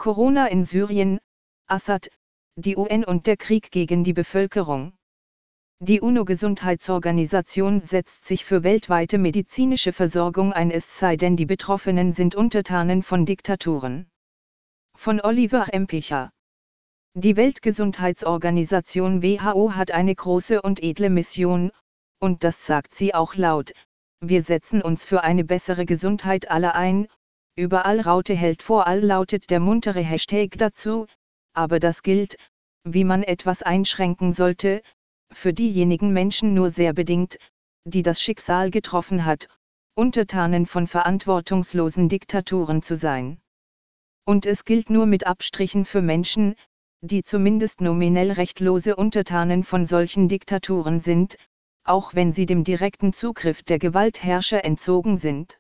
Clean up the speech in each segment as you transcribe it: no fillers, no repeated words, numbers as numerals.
Corona in Syrien, Assad, die UN und der Krieg gegen die Bevölkerung. Die UNO-Gesundheitsorganisation setzt sich für weltweite medizinische Versorgung ein, es sei denn die Betroffenen sind Untertanen von Diktaturen. Von Oliver M. Picher. Die Weltgesundheitsorganisation WHO hat eine große und edle Mission, und das sagt sie auch laut: Wir setzen uns für eine bessere Gesundheit aller ein. Überall Raute hält vor all lautet der muntere Hashtag dazu, aber das gilt, wie man etwas einschränken sollte, für diejenigen Menschen nur sehr bedingt, die das Schicksal getroffen hat, Untertanen von verantwortungslosen Diktaturen zu sein. Und es gilt nur mit Abstrichen für Menschen, die zumindest nominell rechtlose Untertanen von solchen Diktaturen sind, auch wenn sie dem direkten Zugriff der Gewaltherrscher entzogen sind.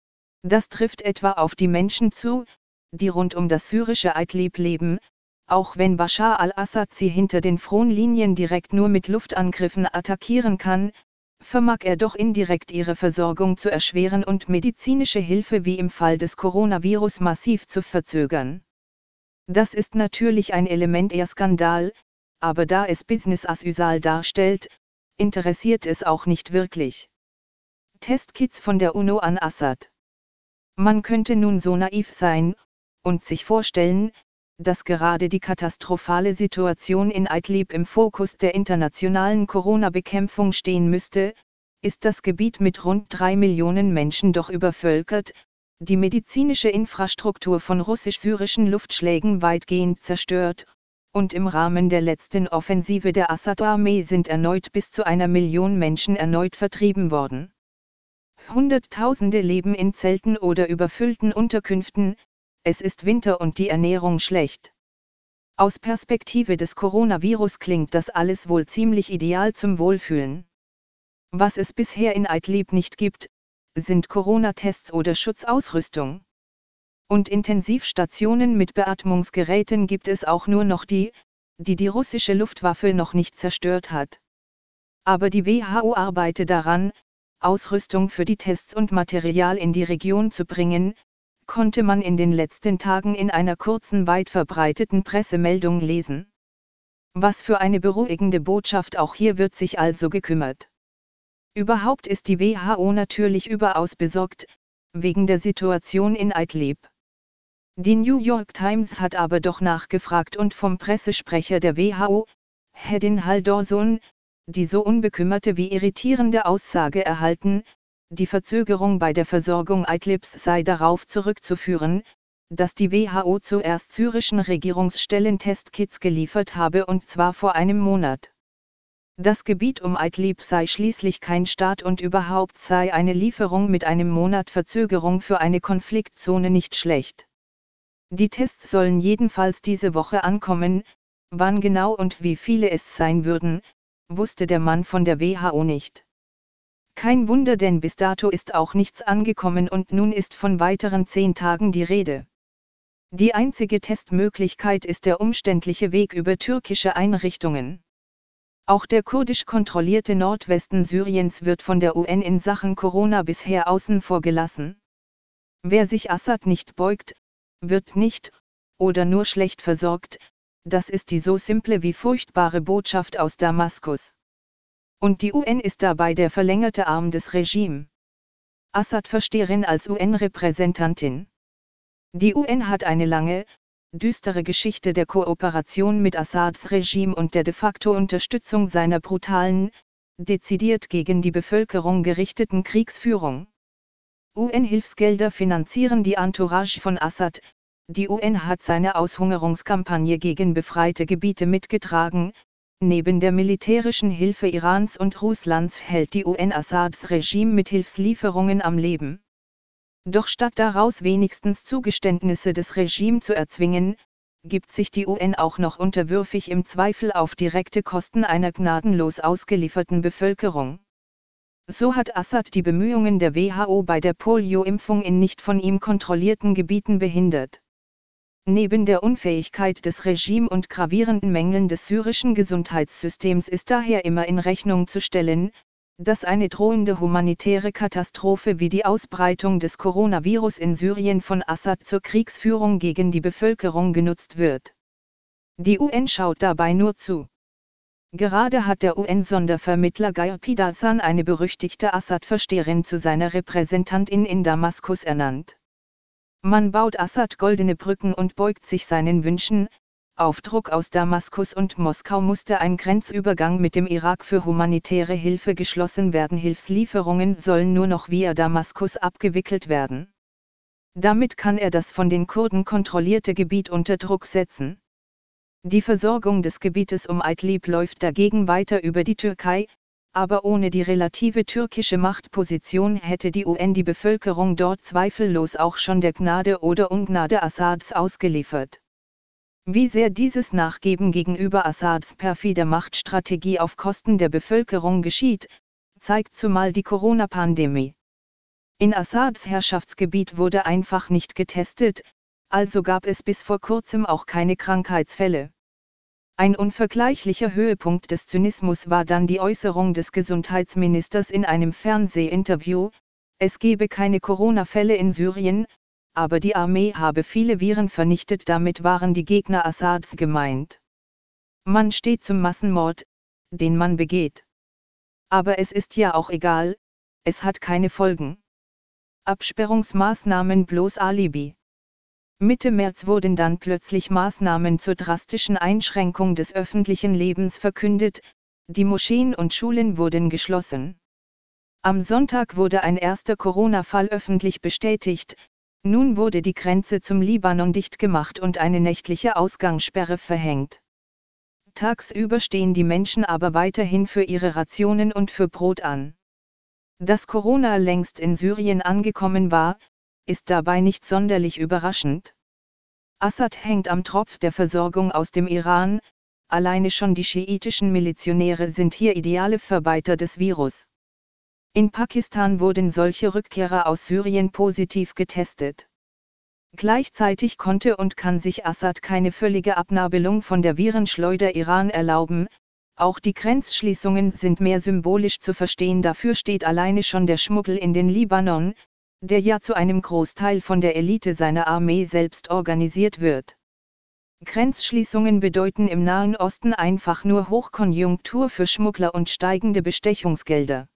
Das trifft etwa auf die Menschen zu, die rund um das syrische Idlib leben, auch wenn Bashar al-Assad sie hinter den Frontlinien direkt nur mit Luftangriffen attackieren kann, vermag er doch indirekt ihre Versorgung zu erschweren und medizinische Hilfe wie im Fall des Coronavirus massiv zu verzögern. Das ist natürlich ein Element eher Skandal, aber da es Business as usual darstellt, interessiert es auch nicht wirklich. Testkits von der UNO an Assad. Man könnte nun so naiv sein und sich vorstellen, dass gerade die katastrophale Situation in Idlib im Fokus der internationalen Corona-Bekämpfung stehen müsste, ist das Gebiet mit rund 3 Millionen Menschen doch übervölkert, die medizinische Infrastruktur von russisch-syrischen Luftschlägen weitgehend zerstört, und im Rahmen der letzten Offensive der Assad-Armee sind erneut bis zu 1 Million Menschen erneut vertrieben worden. Hunderttausende leben in Zelten oder überfüllten Unterkünften, es ist Winter und die Ernährung schlecht. Aus Perspektive des Coronavirus klingt das alles wohl ziemlich ideal zum Wohlfühlen. Was es bisher in Idlib nicht gibt, sind Corona-Tests oder Schutzausrüstung. Und Intensivstationen mit Beatmungsgeräten gibt es auch nur noch die russische Luftwaffe noch nicht zerstört hat. Aber die WHO arbeitet daran, Ausrüstung für die Tests und Material in die Region zu bringen, konnte man in den letzten Tagen in einer kurzen weit verbreiteten Pressemeldung lesen. Was für eine beruhigende Botschaft, auch hier wird sich also gekümmert. Überhaupt ist die WHO natürlich überaus besorgt, wegen der Situation in Idlib. Die New York Times hat aber doch nachgefragt und vom Pressesprecher der WHO, Hedin Haldorson, die so unbekümmerte wie irritierende Aussage erhalten: Die Verzögerung bei der Versorgung Idlibs sei darauf zurückzuführen, dass die WHO zuerst syrischen Regierungsstellen Testkits geliefert habe, und zwar vor einem Monat. Das Gebiet um Idlib sei schließlich kein Staat und überhaupt sei eine Lieferung mit einem Monat Verzögerung für eine Konfliktzone nicht schlecht. Die Tests sollen jedenfalls diese Woche ankommen, wann genau und wie viele es sein würden, wusste der Mann von der WHO nicht. Kein Wunder, denn bis dato ist auch nichts angekommen und nun ist von weiteren 10 Tagen die Rede. Die einzige Testmöglichkeit ist der umständliche Weg über türkische Einrichtungen. Auch der kurdisch kontrollierte Nordwesten Syriens wird von der UN in Sachen Corona bisher außen vor gelassen. Wer sich Assad nicht beugt, wird nicht, oder nur schlecht versorgt, das ist die so simple wie furchtbare Botschaft aus Damaskus. Und die UN ist dabei der verlängerte Arm des Regimes. Assad-Versteherin als UN-Repräsentantin. Die UN hat eine lange, düstere Geschichte der Kooperation mit Assads Regime und der de facto Unterstützung seiner brutalen, dezidiert gegen die Bevölkerung gerichteten Kriegsführung. UN-Hilfsgelder finanzieren die Entourage von Assad, die UN hat seine Aushungerungskampagne gegen befreite Gebiete mitgetragen, neben der militärischen Hilfe Irans und Russlands hält die UN Assads Regime mit Hilfslieferungen am Leben. Doch statt daraus wenigstens Zugeständnisse des Regimes zu erzwingen, gibt sich die UN auch noch unterwürfig im Zweifel auf direkte Kosten einer gnadenlos ausgelieferten Bevölkerung. So hat Assad die Bemühungen der WHO bei der Polio-Impfung in nicht von ihm kontrollierten Gebieten behindert. Neben der Unfähigkeit des Regimes und gravierenden Mängeln des syrischen Gesundheitssystems ist daher immer in Rechnung zu stellen, Dass eine drohende humanitäre Katastrophe wie die Ausbreitung des Coronavirus in Syrien von Assad zur Kriegsführung gegen die Bevölkerung genutzt wird. Die UN schaut dabei nur zu. Gerade hat der UN-Sondervermittler Geir Pedersen eine berüchtigte Assad-Versteherin zu seiner Repräsentantin in Damaskus ernannt. Man baut Assad goldene Brücken und beugt sich seinen Wünschen. Auf Druck aus Damaskus und Moskau musste ein Grenzübergang mit dem Irak für humanitäre Hilfe geschlossen werden. Hilfslieferungen sollen nur noch via Damaskus abgewickelt werden. Damit kann er das von den Kurden kontrollierte Gebiet unter Druck setzen. Die Versorgung des Gebietes um Idlib läuft dagegen weiter über die Türkei, aber ohne die relative türkische Machtposition hätte die UN die Bevölkerung dort zweifellos auch schon der Gnade oder Ungnade Assads ausgeliefert. Wie sehr dieses Nachgeben gegenüber Assads perfider Machtstrategie auf Kosten der Bevölkerung geschieht, zeigt zumal die Corona-Pandemie. In Assads Herrschaftsgebiet wurde einfach nicht getestet, also gab es bis vor kurzem auch keine Krankheitsfälle. Ein unvergleichlicher Höhepunkt des Zynismus war dann die Äußerung des Gesundheitsministers in einem Fernsehinterview, es gebe keine Corona-Fälle in Syrien, aber die Armee habe viele Viren vernichtet. Damit waren die Gegner Assads gemeint. Man steht zum Massenmord, den man begeht. Aber es ist ja auch egal, es hat keine Folgen. Absperrungsmaßnahmen bloß Alibi. Mitte März wurden dann plötzlich Maßnahmen zur drastischen Einschränkung des öffentlichen Lebens verkündet, die Moscheen und Schulen wurden geschlossen. Am Sonntag wurde ein erster Corona-Fall öffentlich bestätigt. Nun wurde die Grenze zum Libanon dicht gemacht und eine nächtliche Ausgangssperre verhängt. Tagsüber stehen die Menschen aber weiterhin für ihre Rationen und für Brot an. Dass Corona längst in Syrien angekommen war, ist dabei nicht sonderlich überraschend. Assad hängt am Tropf der Versorgung aus dem Iran, alleine schon die schiitischen Milizionäre sind hier ideale Verbreiter des Virus. In Pakistan wurden solche Rückkehrer aus Syrien positiv getestet. Gleichzeitig konnte und kann sich Assad keine völlige Abnabelung von der Virenschleuder Iran erlauben, auch die Grenzschließungen sind mehr symbolisch zu verstehen. Dafür steht alleine schon der Schmuggel in den Libanon, der ja zu einem Großteil von der Elite seiner Armee selbst organisiert wird. Grenzschließungen bedeuten im Nahen Osten einfach nur Hochkonjunktur für Schmuggler und steigende Bestechungsgelder.